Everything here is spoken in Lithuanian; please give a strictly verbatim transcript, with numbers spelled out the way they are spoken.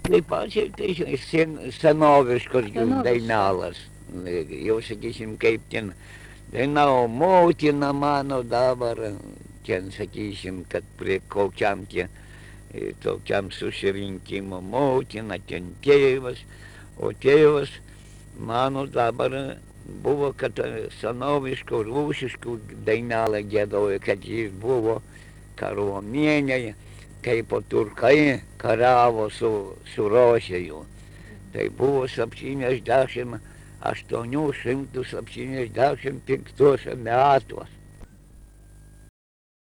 Taip pat šiaip tai žinai, sen, senoviškos Senoviškas. dainalas. Jau sakysim, kaip ten dainavo motina mano dabar, ten sakysim, kad prie kokiam tie, e, tokiam susirinkimo motina, ten tėvas, o tėvas mano dabar buvo, kad e, senoviškų, rūšiškų dainalą giedojo, kad jis buvo kariuomenėje, kaip po turkai kariavo su, su Rusija. Tai buvo septyniasdešimt aštuonių šimtų septyniasdešimt penktuose metuose.